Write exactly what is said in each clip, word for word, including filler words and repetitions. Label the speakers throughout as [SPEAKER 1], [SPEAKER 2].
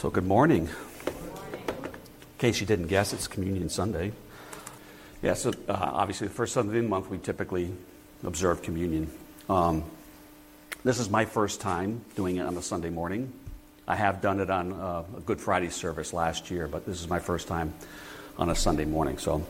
[SPEAKER 1] So good morning. In case you didn't guess, it's Communion Sunday. Yeah, so uh, obviously the first Sunday of the month we typically observe communion. Um, this is my first time doing it on a Sunday morning. I have done it on uh, a Good Friday service last year, but this is my first time on a Sunday morning. So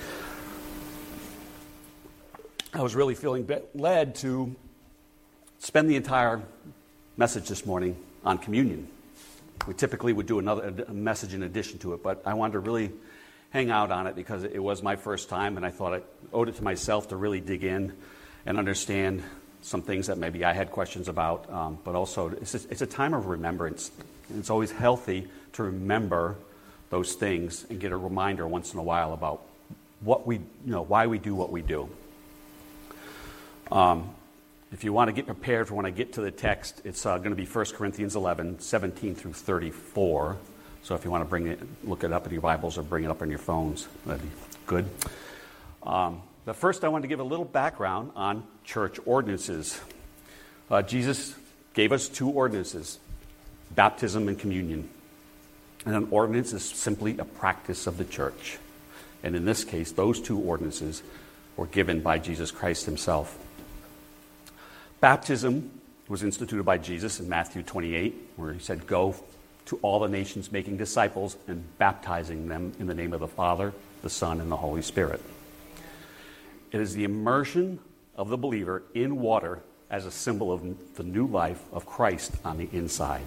[SPEAKER 1] I was really feeling led to spend the entire message this morning on communion. We typically would do another a message in addition to it, but I wanted to really hang out on it because it was my first time, and I thought I owed it to myself to really dig in and understand some things that maybe I had questions about, um, but also it's a, it's a time of remembrance. And it's always healthy to remember those things and get a reminder once in a while about what we, you know, why we do what we do. Um, If you want to get prepared for when I get to the text, it's uh, going to be First Corinthians eleven, seventeen through thirty-four. So if you want to bring it, look it up in your Bibles or bring it up on your phones, that'd be good. Um, but first, I want to give a little background on church ordinances. Uh, Jesus gave us two ordinances, baptism and communion. And an ordinance is simply a practice of the church. And in this case, those two ordinances were given by Jesus Christ himself. Baptism was instituted by Jesus in Matthew twenty-eight, where he said, "Go to all the nations, making disciples and baptizing them in the name of the Father, the Son, and the Holy Spirit." It is the immersion of the believer in water as a symbol of the new life of Christ on the inside.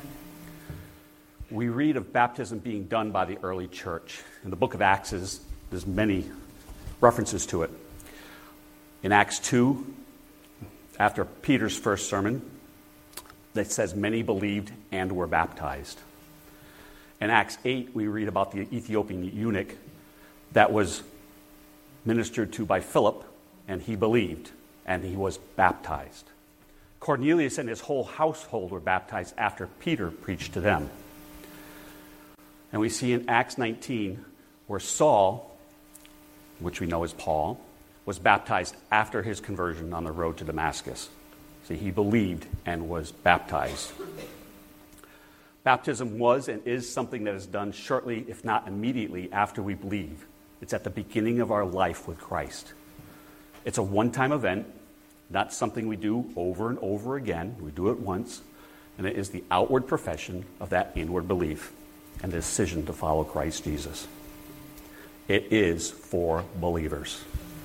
[SPEAKER 1] We read of baptism being done by the early church. In the book of Acts, there's many references to it. In Acts two, after Peter's first sermon, that says many believed and were baptized. In Acts eight, we read about the Ethiopian eunuch that was ministered to by Philip, and he believed, and he was baptized. Cornelius and his whole household were baptized after Peter preached to them. And we see in Acts nineteen where Saul, which we know as Paul, was baptized after his conversion on the road to Damascus. See, he believed and was baptized. Baptism was and is something that is done shortly, if not immediately, after we believe. It's at the beginning of our life with Christ. It's a one-time event, not something we do over and over again. We do it once, and it is the outward profession of that inward belief and the decision to follow Christ Jesus. It is for believers.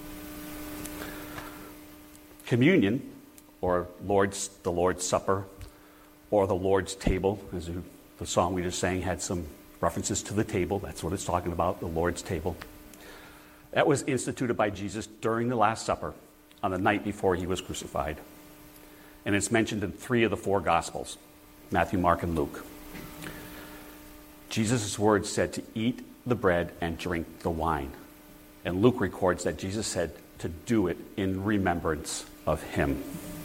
[SPEAKER 1] Communion, or Lord's the Lord's Supper, or the Lord's table, as the song we just sang had some references to the table. That's what it's talking about, the Lord's table. That was instituted by Jesus during the Last Supper on the night before he was crucified. And it's mentioned in three of the four Gospels, Matthew, Mark, and Luke. Jesus' words said to eat the bread and drink the wine. And Luke records that Jesus said to do it in remembrance of him.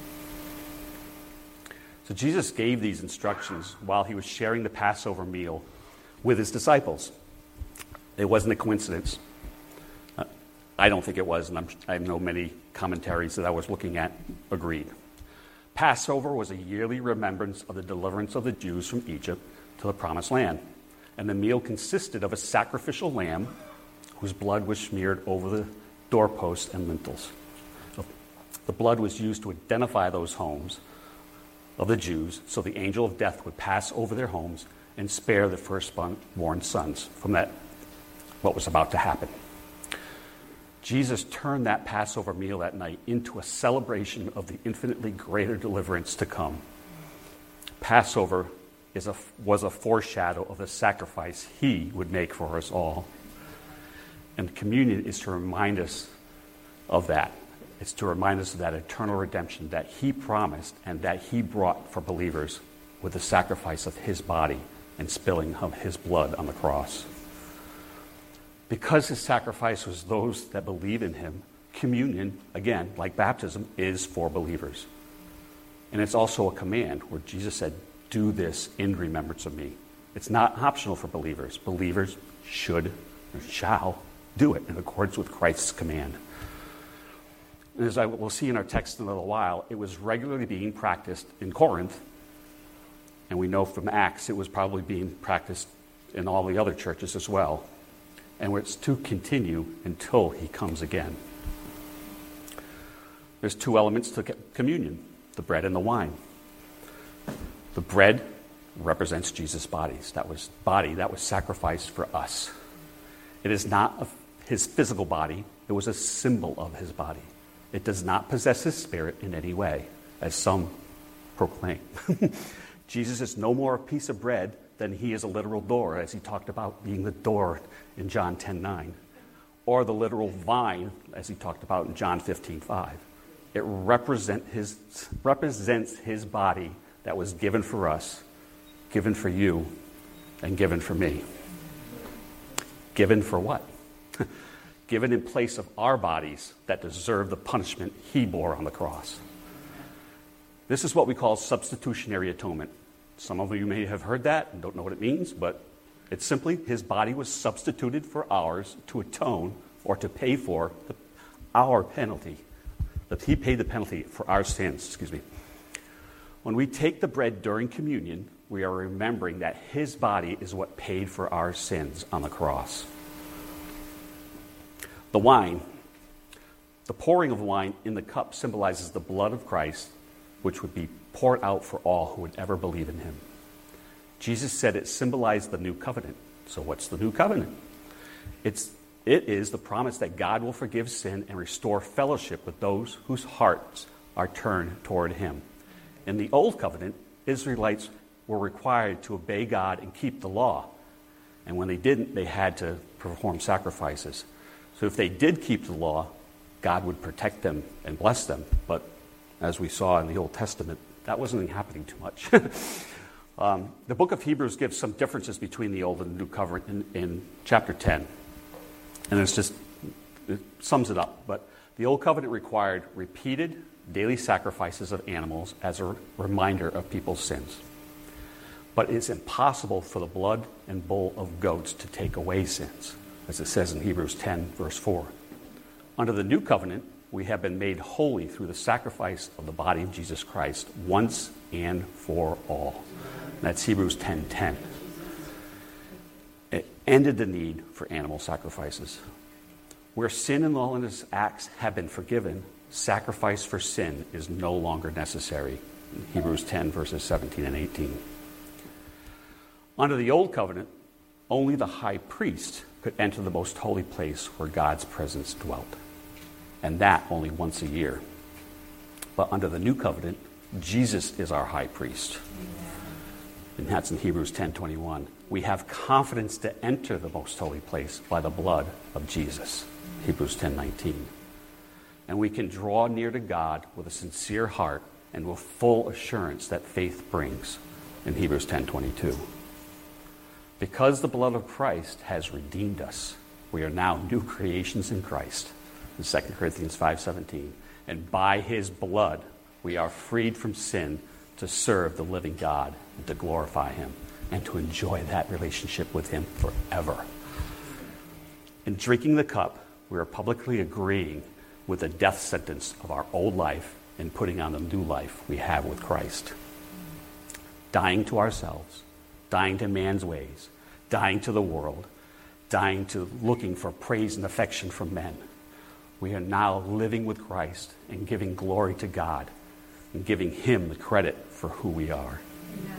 [SPEAKER 1] So Jesus gave these instructions while he was sharing the Passover meal with his disciples. It wasn't a coincidence. Uh, I don't think it was, and I'm, I know many commentaries that I was looking at agreed. Passover was a yearly remembrance of the deliverance of the Jews from Egypt to the Promised Land. And the meal consisted of a sacrificial lamb whose blood was smeared over the doorposts and lintels. The blood was used to identify those homes of the Jews so the angel of death would pass over their homes and spare the firstborn sons from that, what was about to happen. Jesus turned that Passover meal that night into a celebration of the infinitely greater deliverance to come. Passover is a, was a foreshadow of the sacrifice he would make for us all. And communion is to remind us of that. It's to remind us of that eternal redemption that he promised and that he brought for believers with the sacrifice of his body and spilling of his blood on the cross. Because his sacrifice was those that believe in him, communion, again, like baptism, is for believers. And it's also a command where Jesus said, "Do this in remembrance of me." It's not optional for believers. Believers should or shall do it in accordance with Christ's command. And as I will see in our text in a little while, it was regularly being practiced in Corinth And we know from Acts it was probably being practiced in all the other churches as well. And it's to continue until he comes again. There's two elements to communion, the bread and the wine. The bread represents Jesus' bodies. That was body that was sacrificed for us. It is not a, his physical body. It was a symbol of his body. It does not possess his spirit in any way, as some proclaim. Jesus is no more a piece of bread than he is a literal door, as he talked about being the door in John ten nine, or the literal vine, as he talked about in John fifteen five. It represent his, represents his body that was given for us, given for you, and given for me. Given for what? Given in place of our bodies that deserve the punishment he bore on the cross. This is what we call substitutionary atonement. Some of you may have heard that and don't know what it means, but it's simply his body was substituted for ours to atone or to pay for the, our penalty. That he paid the penalty for our sins, excuse me. When we take the bread during communion, we are remembering that his body is what paid for our sins on the cross. The wine, the pouring of wine in the cup symbolizes the blood of Christ, which would be poured out for all who would ever believe in him. Jesus said it symbolized the new covenant. So what's the new covenant? It's It is the promise that God will forgive sin and restore fellowship with those whose hearts are turned toward him. In the Old Covenant, Israelites were required to obey God and keep the law. And when they didn't, they had to perform sacrifices. So if they did keep the law, God would protect them and bless them. But as we saw in the Old Testament, that wasn't happening too much. um, the book of Hebrews gives some differences between the Old and the New Covenant in, in chapter ten. And it's just, it sums it up. But the Old Covenant required repeated daily sacrifices of animals as a reminder of people's sins. But it's impossible for the blood and bull of goats to take away sins, as it says in Hebrews ten, verse four. Under the New Covenant, we have been made holy through the sacrifice of the body of Jesus Christ once and for all. That's Hebrews ten ten. It ended the need for animal sacrifices. Where sin and lawless acts have been forgiven, sacrifice for sin is no longer necessary. In Hebrews ten, verses seventeen and eighteen. Under the Old Covenant, only the high priest could enter the most holy place where God's presence dwelt, and that only once a year. But under the New Covenant, Jesus is our high priest. And that's in Hebrews ten twenty-one. We have confidence to enter the most holy place by the blood of Jesus. Hebrews ten nineteen. And we can draw near to God with a sincere heart and with full assurance that faith brings in Hebrews ten twenty-two. Because the blood of Christ has redeemed us, we are now new creations in Christ in Second Corinthians five seventeen. And by his blood we are freed from sin to serve the living God and to glorify him and to enjoy that relationship with him forever. In drinking the cup, we are publicly agreeing with the death sentence of our old life and putting on the new life we have with Christ. Dying to ourselves, dying to man's ways, dying to the world, dying to looking for praise and affection from men. We are now living with Christ and giving glory to God and giving him the credit for who we are. Amen.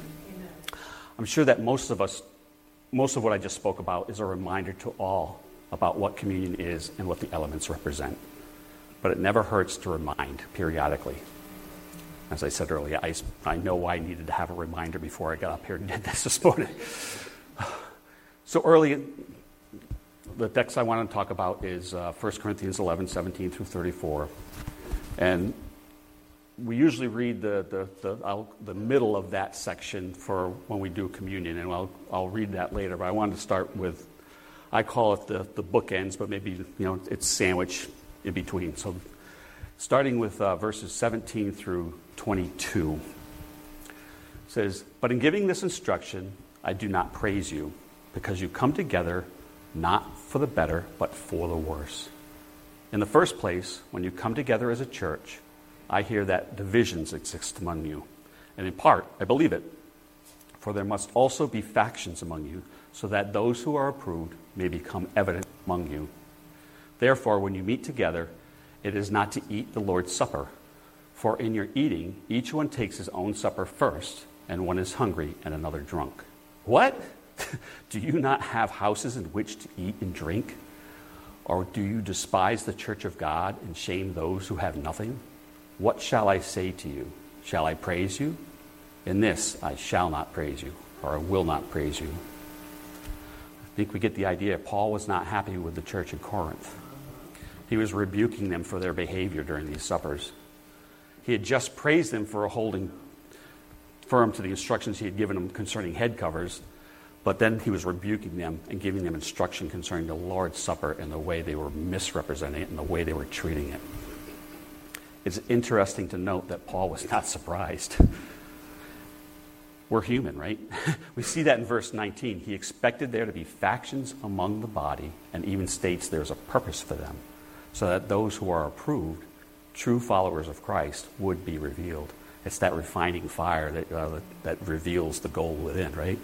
[SPEAKER 1] I'm sure that most of us, most of what I just spoke about is a reminder to all about what communion is and what the elements represent. But it never hurts to remind periodically. As I said earlier, I, I know I needed to have a reminder before I got up here and did this this morning. So early, the text I want to talk about is uh, First Corinthians eleven, seventeen through thirty-four. And we usually read the the the, I'll, the middle of that section for when we do communion, and I'll I'll read that later. But I wanted to start with, I call it the the bookends, but maybe you know it's sandwich in between. So starting with uh, verses seventeen through twenty-two, it says, "But in giving this instruction, I do not praise you, because you come together not for the better, but for the worse. In the first place, when you come together as a church, I hear that divisions exist among you. And in part, I believe it. For there must also be factions among you, so that those who are approved may become evident among you. Therefore, when you meet together, it is not to eat the Lord's Supper. For in your eating, each one takes his own supper first, and one is hungry and another drunk. What? Do you not have houses in which to eat and drink? Or do you despise the church of God and shame those who have nothing? What shall I say to you? Shall I praise you? In this I shall not praise you, or I will not praise you. I think we get the idea. Paul was not happy with the church in Corinth. He was rebuking them for their behavior during these suppers. He had just praised them for holding firm to the instructions he had given them concerning head covers, but then he was rebuking them and giving them instruction concerning the Lord's Supper and the way they were misrepresenting it and the way they were treating it. It's interesting to note that Paul was not surprised. We're human, right? We see that in verse nineteen. He expected there to be factions among the body, and even states there's a purpose for them, so that those who are approved, true followers of Christ, would be revealed. It's that refining fire that, uh, that reveals the gold within, right?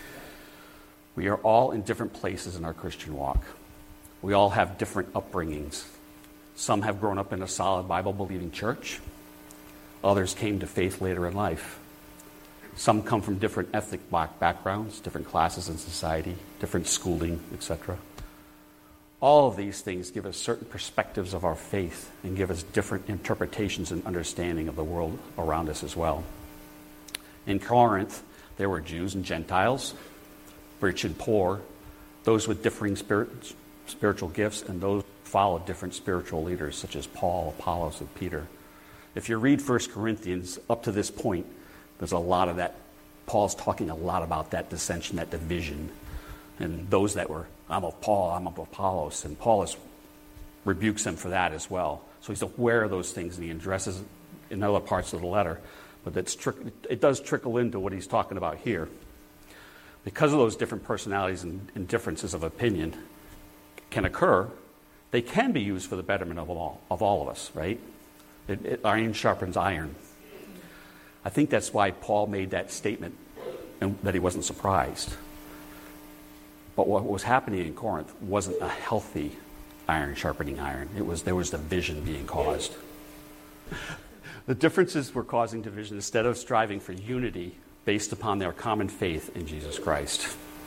[SPEAKER 1] We are all in different places in our Christian walk. We all have different upbringings. Some have grown up in a solid Bible-believing church. Others came to faith later in life. Some come from different ethnic backgrounds, different classes in society, different schooling, et cetera. All of these things give us certain perspectives of our faith and give us different interpretations and understanding of the world around us as well. In Corinth, there were Jews and Gentiles, rich and poor, those with differing spirit, spiritual gifts, and those who followed different spiritual leaders such as Paul, Apollos, and Peter. If you read First Corinthians up to this point, there's a lot of that. Paul's talking a lot about that dissension, that division, and those that were, I'm of Paul, I'm of Apollos, and Paul is, rebukes them for that as well. So he's aware of those things, and he addresses in other parts of the letter, but it's trick, it does trickle into what he's talking about here. Because of those different personalities and, and differences of opinion can occur, they can be used for the betterment of all of all of us, right? It, it, iron sharpens iron. I think that's why Paul made that statement and that he wasn't surprised. But what was happening in Corinth wasn't a healthy iron sharpening iron. It was there was division being caused. The differences were causing division instead of striving for unity based upon their common faith in Jesus Christ.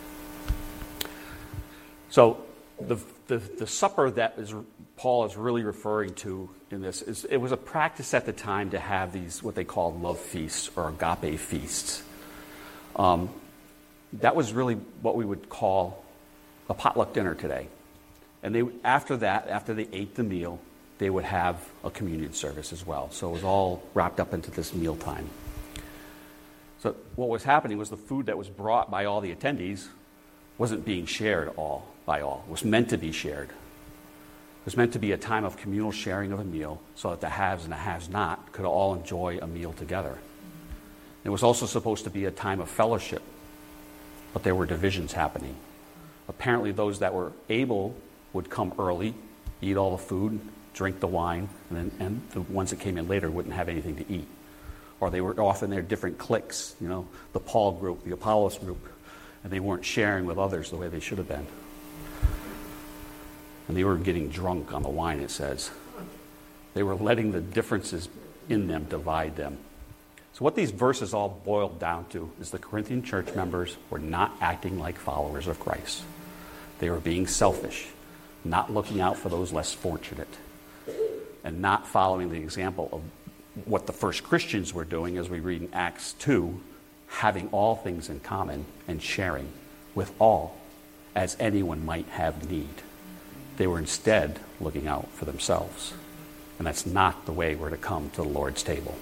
[SPEAKER 1] So the, the, the supper that is, Paul is really referring to in this, is it was a practice at the time to have these, what they called love feasts or agape feasts. Um, that was really what we would call a potluck dinner today. And they, after that, after they ate the meal, they would have a communion service as well. So it was all wrapped up into this mealtime. So what was happening was the food that was brought by all the attendees wasn't being shared all by all. It was meant to be shared. It was meant to be a time of communal sharing of a meal so that the haves and the haves-not could all enjoy a meal together. It was also supposed to be a time of fellowship, but there were divisions happening. Apparently those that were able would come early, eat all the food, drink the wine, and, then, and the ones that came in later wouldn't have anything to eat. Or they were often their different cliques, you know, the Paul group, the Apollos group, and they weren't sharing with others the way they should have been. And they were getting drunk on the wine, it says. They were letting the differences in them divide them. So what these verses all boiled down to is the Corinthian church members were not acting like followers of Christ. They were being selfish, not looking out for those less fortunate, and not following the example of what the first Christians were doing, as we read in Acts two, having all things in common and sharing with all as anyone might have need. They were instead looking out for themselves. And that's not the way we're to come to the Lord's table.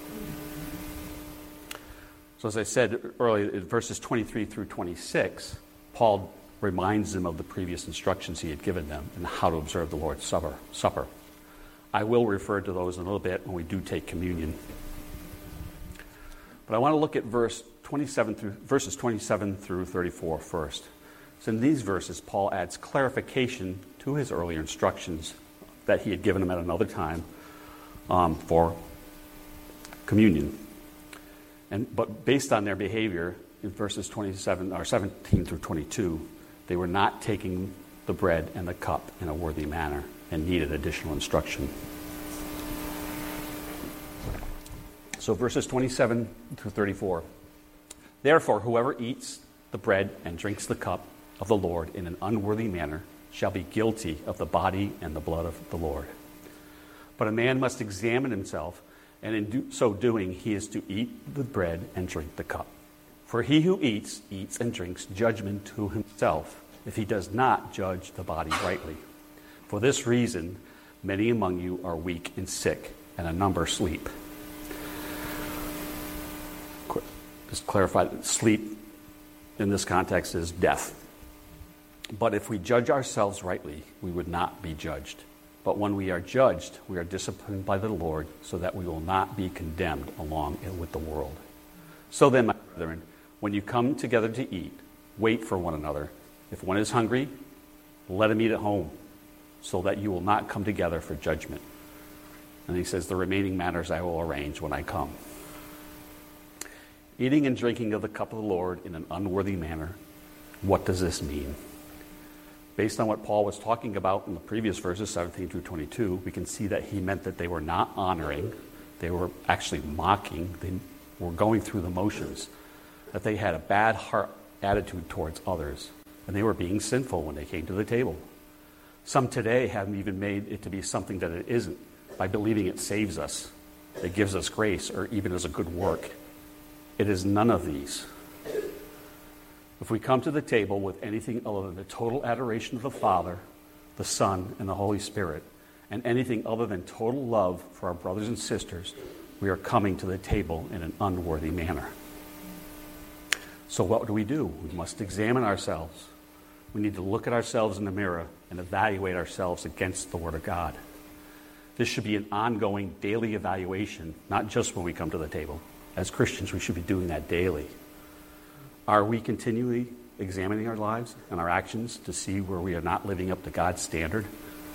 [SPEAKER 1] So as I said earlier, in verses twenty-three through twenty-six, Paul reminds them of the previous instructions he had given them and how to observe the Lord's Supper. supper. I will refer to those in a little bit when we do take communion. But I want to look at verse twenty-seven through verses twenty-seven through thirty-four first. So in these verses, Paul adds clarification to his earlier instructions that he had given them at another time um, for communion. And but based on their behavior in verses twenty-seven or seventeen through twenty-two, they were not taking the bread and the cup in a worthy manner and needed additional instruction. So verses twenty-seven through thirty-four. Therefore, whoever eats the bread and drinks the cup of the Lord in an unworthy manner shall be guilty of the body and the blood of the Lord. But a man must examine himself, and in do, so doing he is to eat the bread and drink the cup. For he who eats, eats and drinks judgment to himself, if he does not judge the body rightly. For this reason, many among you are weak and sick, and a number sleep. Just clarify that sleep in this context is death. But if we judge ourselves rightly, we would not be judged. But when we are judged, we are disciplined by the Lord, so that we will not be condemned along with the world. So then, my brethren, when you come together to eat, wait for one another. If one is hungry, let him eat at home, so that you will not come together for judgment. And he says, the remaining matters I will arrange when I come. Eating and drinking of the cup of the Lord in an unworthy manner, what does this mean? Based on what Paul was talking about in the previous verses, seventeen through twenty-two, we can see that he meant that they were not honoring, they were actually mocking, they were going through the motions, that they had a bad heart attitude towards others, and they were being sinful when they came to the table. Some today have even made it to be something that it isn't, by believing it saves us, it gives us grace, or even as a good work. It is none of these. If we come to the table with anything other than the total adoration of the Father, the Son, and the Holy Spirit, and anything other than total love for our brothers and sisters, we are coming to the table in an unworthy manner. So what do we do? We must examine ourselves. We need to look at ourselves in the mirror and evaluate ourselves against the Word of God. This should be an ongoing daily evaluation, not just when we come to the table. As Christians, we should be doing that daily. Are we continually examining our lives and our actions to see where we are not living up to God's standard?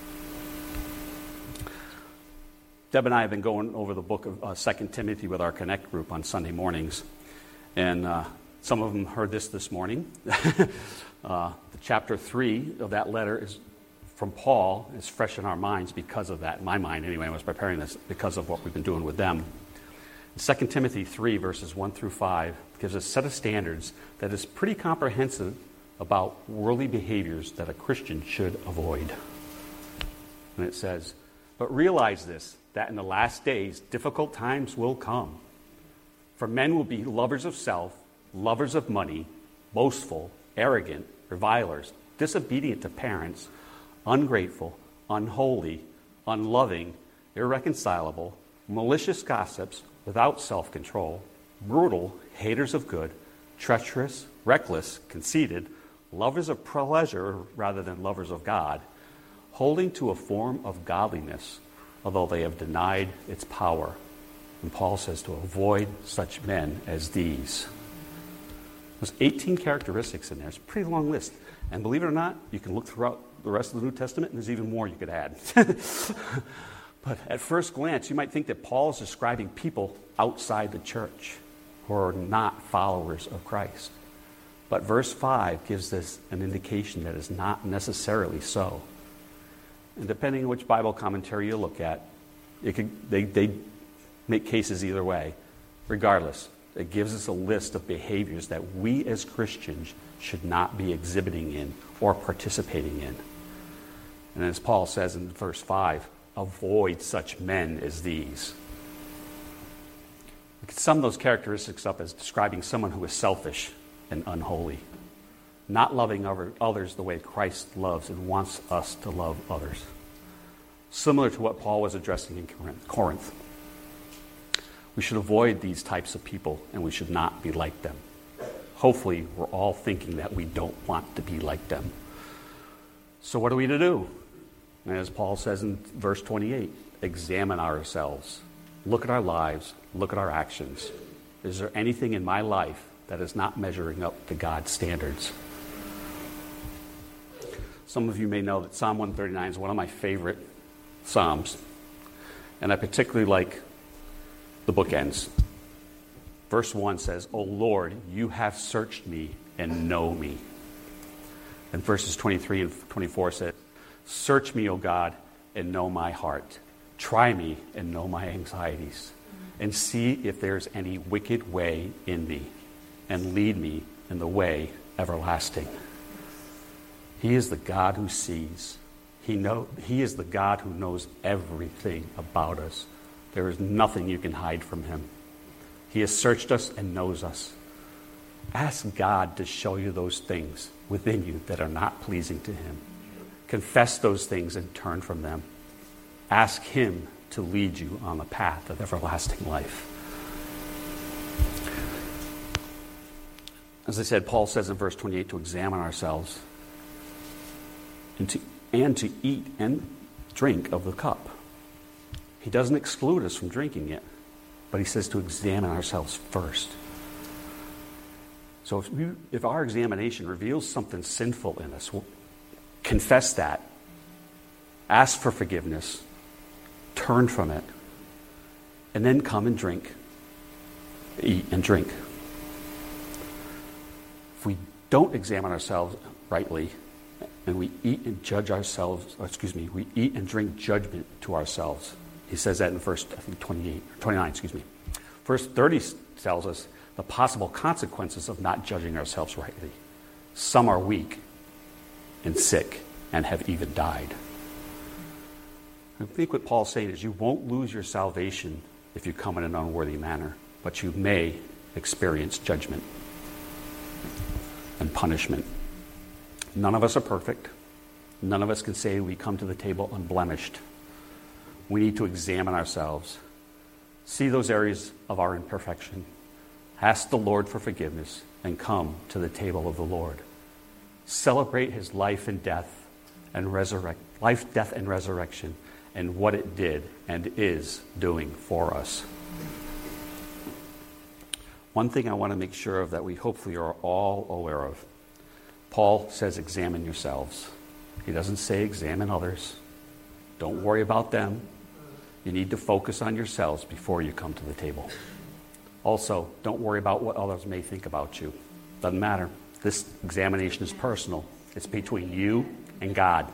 [SPEAKER 1] Deb and I have been going over the book of uh, Second Timothy with our Connect group on Sunday mornings. And uh, some of them heard this this morning. uh, the chapter three of that letter is from Paul is fresh in our minds because of that. In my mind, anyway, I was preparing this because of what we've been doing with them. Second Timothy three, verses one through five, gives a set of standards that is pretty comprehensive about worldly behaviors that a Christian should avoid. And it says, but realize this, that in the last days difficult times will come. For men will be lovers of self, lovers of money, boastful, arrogant, revilers, disobedient to parents, ungrateful, unholy, unloving, irreconcilable, malicious gossips, without self-control, brutal, haters of good, treacherous, reckless, conceited, lovers of pleasure rather than lovers of God, holding to a form of godliness, although they have denied its power. And Paul says to avoid such men as these. There's eighteen characteristics in there. It's a pretty long list. And believe it or not, you can look throughout the rest of the New Testament, and there's even more you could add. But at first glance, you might think that Paul is describing people outside the church who are not followers of Christ. But verse five gives us an indication that is not necessarily so. And depending on which Bible commentary you look at, it could, they, they make cases either way. Regardless, it gives us a list of behaviors that we as Christians should not be exhibiting in or participating in. And as Paul says in verse five, avoid such men as these. We could sum those characteristics up as describing someone who is selfish and unholy, not loving others the way Christ loves and wants us to love others. Similar to what Paul was addressing in Corinth. We should avoid these types of people, and we should not be like them. Hopefully, we're all thinking that we don't want to be like them. So what are we to do? And as Paul says in verse twenty-eight, examine ourselves. Look at our lives. Look at our actions. Is there anything in my life that is not measuring up to God's standards? Some of you may know that Psalm one thirty-nine is one of my favorite Psalms. And I particularly like the bookends. Verse one says, O Lord, you have searched me and know me. And verses twenty-three and twenty-four says, search me, O God, and know my heart. Try me and know my anxieties. And see if there's any wicked way in me. And lead me in the way everlasting. He is the God who sees. He, know, he is the God who knows everything about us. There is nothing you can hide from him. He has searched us and knows us. Ask God to show you those things within you that are not pleasing to him. Confess those things and turn from them. Ask him to lead you on the path of everlasting life. As I said, Paul says in verse twenty-eight to examine ourselves and to, and to eat and drink of the cup. He doesn't exclude us from drinking it, but he says to examine ourselves first. So if, we, if our examination reveals something sinful in us, we'll confess that, ask for forgiveness, turn from it, and then come and drink, eat and drink. If we don't examine ourselves rightly, and we eat and judge ourselves, or excuse me, we eat and drink judgment to ourselves. He says that in verse, I think, twenty-eight, twenty-nine, excuse me. Verse thirty tells us the possible consequences of not judging ourselves rightly. Some are weak and sick and have even died. I think what Paul's saying is you won't lose your salvation if you come in an unworthy manner, but you may experience judgment and punishment. None of us are perfect. None of us can say we come to the table unblemished. We need to examine ourselves, see those areas of our imperfection, ask the Lord for forgiveness, and come to the table of the Lord. Celebrate his life and death and resurrect life, death, and resurrection, and what it did and is doing for us. One thing I want to make sure of that we hopefully are all aware of. Paul says, examine yourselves. He doesn't say examine others. Don't worry about them. You need to focus on yourselves before you come to the table. Also, don't worry about what others may think about you. Doesn't matter. This examination is personal. It's between you and God.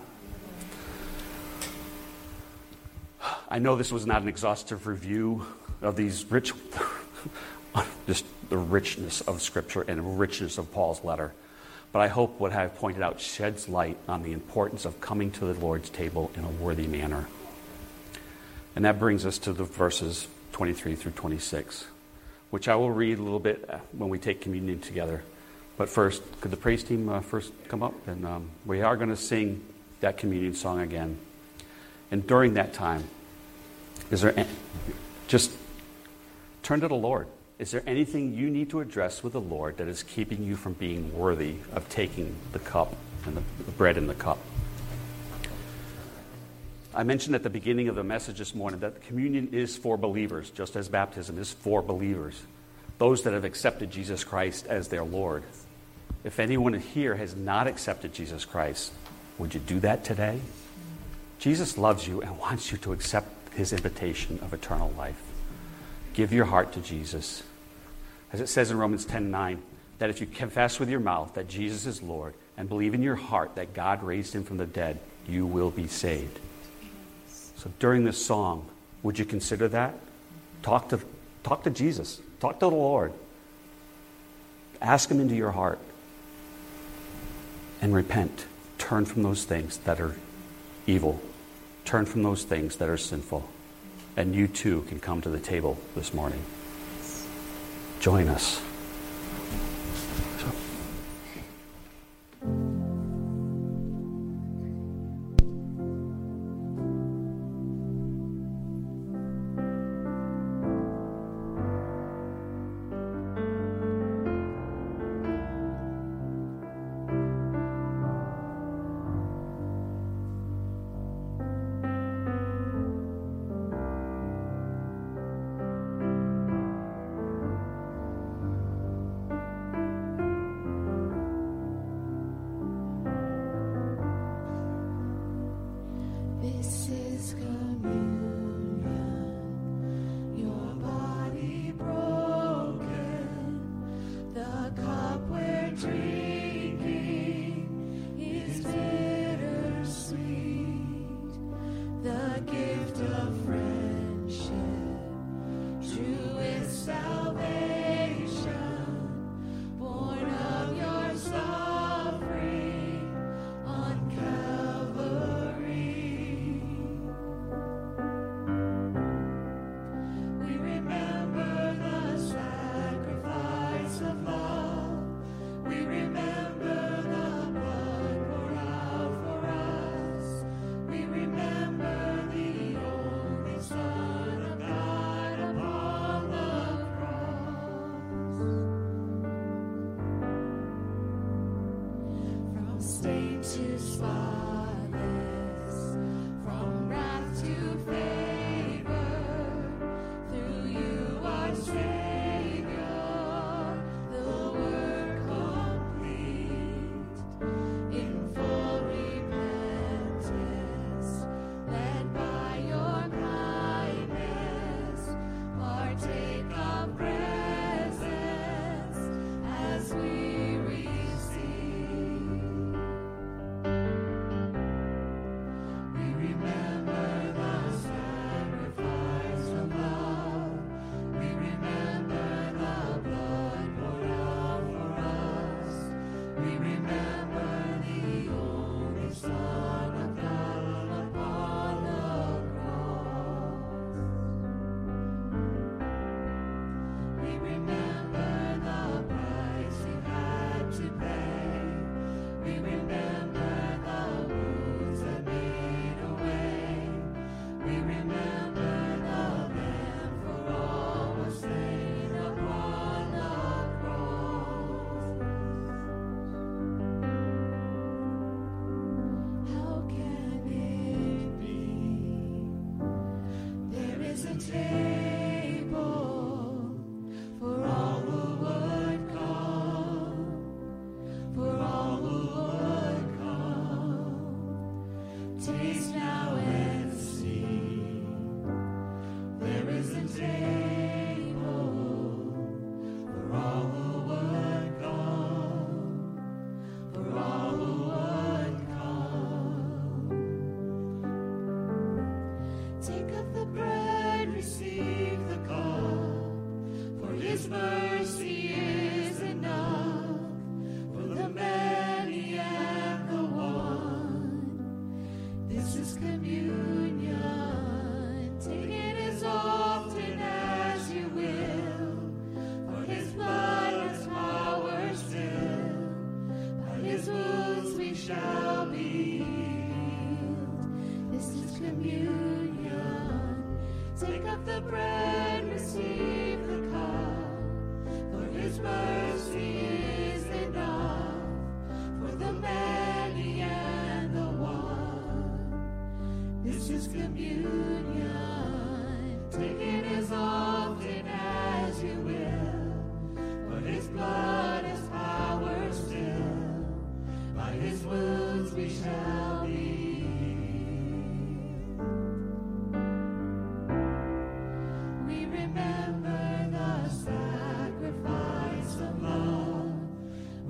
[SPEAKER 1] I know this was not an exhaustive review of these rich, just the richness of Scripture and richness of Paul's letter. But I hope what I've pointed out sheds light on the importance of coming to the Lord's table in a worthy manner. And that brings us to the verses twenty-three through twenty-six, which I will read a little bit when we take communion together. But first, could the praise team uh, first come up? And um, we are going to sing that communion song again. And during that time, is there any, just turn to the Lord. Is there anything you need to address with the Lord that is keeping you from being worthy of taking the cup and the, the bread and the cup? I mentioned at the beginning of the message this morning that communion is for believers, just as baptism is for believers, those that have accepted Jesus Christ as their Lord. If anyone here has not accepted Jesus Christ, would you do that today? Jesus loves you and wants you to accept his invitation of eternal life. Give your heart to Jesus. As it says in Romans ten nine, that if you confess with your mouth that Jesus is Lord and believe in your heart that God raised him from the dead, you will be saved. So during this song, would you consider that? Talk to, talk to Jesus. Talk to the Lord. Ask him into your heart. And repent. Turn from those things that are evil. Turn from those things that are sinful. And you too can come to the table this morning. Join us. So.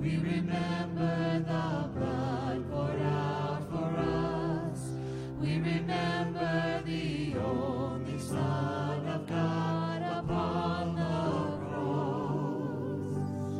[SPEAKER 2] We remember the blood poured out for us. We remember the only Son of God upon the cross.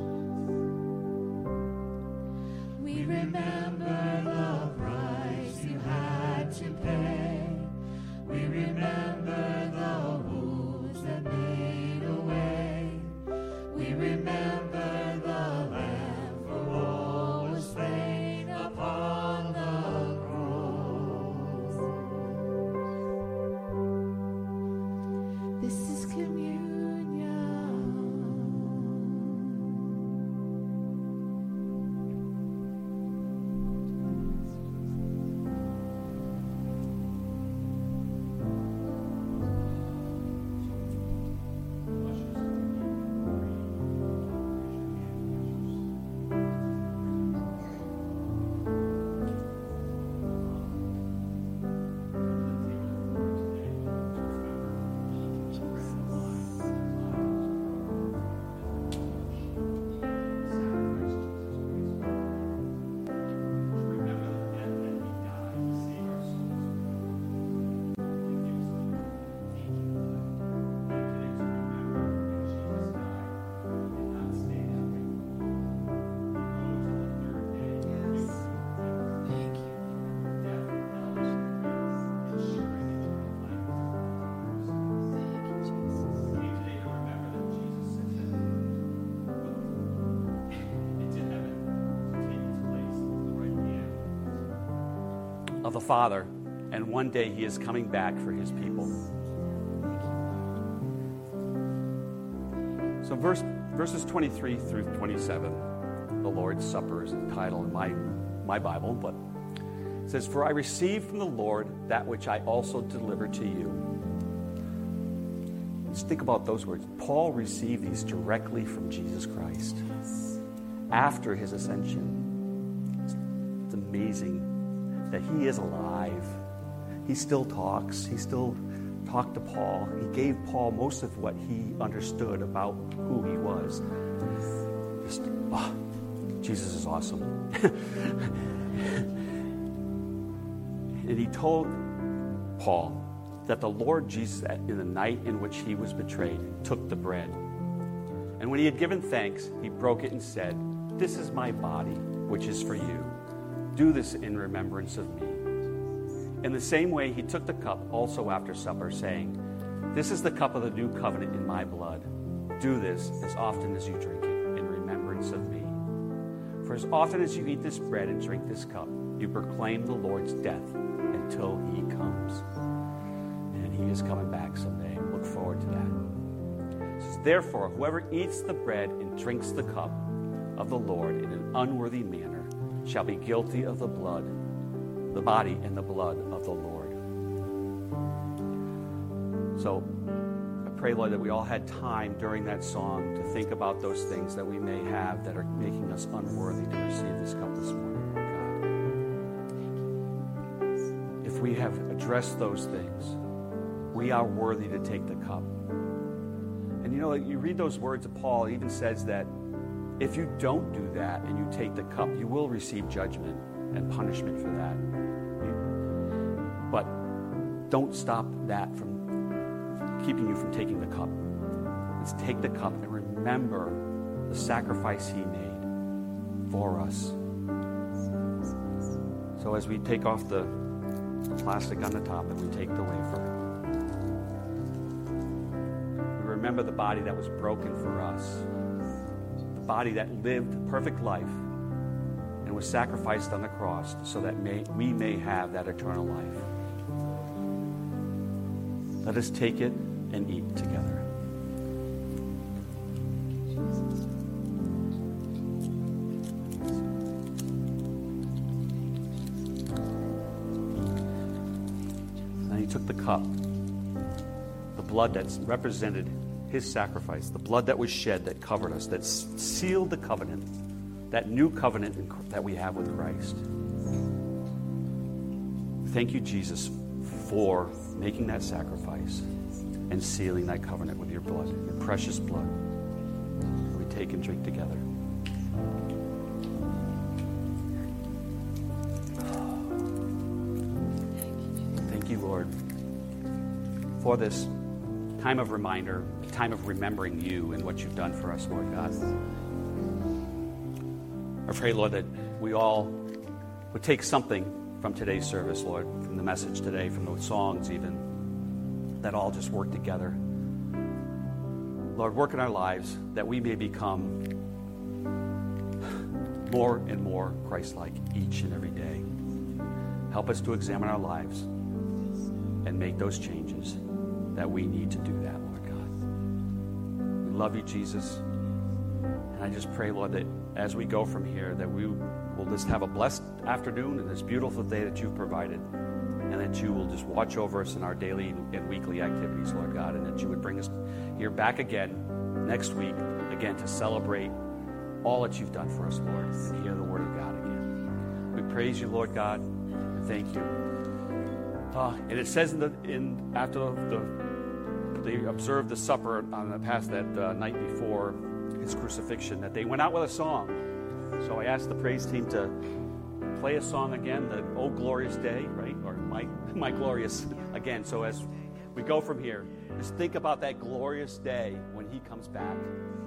[SPEAKER 2] We remember the price you had to pay. We remember the wounds that made a way. We remember the Lamb for all was slain upon the cross. This is communion.
[SPEAKER 1] Of the Father, and one day he is coming back for his people. So verse, verses twenty-three through twenty-seven, the Lord's Supper is the title in my, my Bible, but it says, "For I received from the Lord that which I also delivered to you." Just think about those words. Paul received these directly from Jesus Christ after his ascension. It's, it's amazing that he is alive. He still talks. He still talked to Paul. He gave Paul most of what he understood about who he was. Just, oh, Jesus is awesome. And he told Paul that the Lord Jesus, in the night in which he was betrayed, took the bread. And when he had given thanks, he broke it and said, "This is my body, which is for you. Do this in remembrance of me." In the same way, he took the cup also after supper, saying, "This is the cup of the new covenant in my blood. Do this as often as you drink it in remembrance of me. For as often as you eat this bread and drink this cup, you proclaim the Lord's death until he comes." And he is coming back someday. Look forward to that. It says, "Therefore, whoever eats the bread and drinks the cup of the Lord in an unworthy manner shall be guilty of the blood, the body and the blood of the Lord." So I pray, Lord, that we all had time during that song to think about those things that we may have that are making us unworthy to receive this cup this morning, Lord God. If we have addressed those things, we are worthy to take the cup. And you know, you read those words of Paul, it even says that if you don't do that and you take the cup, you will receive judgment and punishment for that. But don't stop that from keeping you from taking the cup. Let's take the cup and remember the sacrifice he made for us. So as we take off the plastic on the top and we take the wafer, we remember the body that was broken for us, body that lived perfect life and was sacrificed on the cross so that may, we may have that eternal life. Let us take it and eat together. Then he took the cup, the blood that's represented his sacrifice, the blood that was shed that covered us, that sealed the covenant, that new covenant that we have with Christ. Thank you, Jesus, for making that sacrifice and sealing that covenant with your blood, your precious blood. We take and drink together. for this time of reminder, time of remembering you and what you've done for us, Lord God. I pray, Lord, that we all would take something from today's service, Lord, from the message today, from the songs even, that all just work together. Lord, work in our lives that we may become more and more Christ-like each and every day. Help us to examine our lives and make those changes that we need to do that, Lord God. We love you, Jesus. And I just pray, Lord, that as we go from here, that we will just have a blessed afternoon and this beautiful day that you've provided, and that you will just watch over us in our daily and weekly activities, Lord God, and that you would bring us here back again next week, again, to celebrate all that you've done for us, Lord, and hear the word of God again. We praise you, Lord God, and thank you. Uh, and it says in the in after the they observed the supper on the past that uh, night before his crucifixion, that they went out with a song. So I asked the praise team to play a song again, the "Oh Glorious Day," right, or "My My Glorious" again. So as we go from here, just think about that glorious day when he comes back.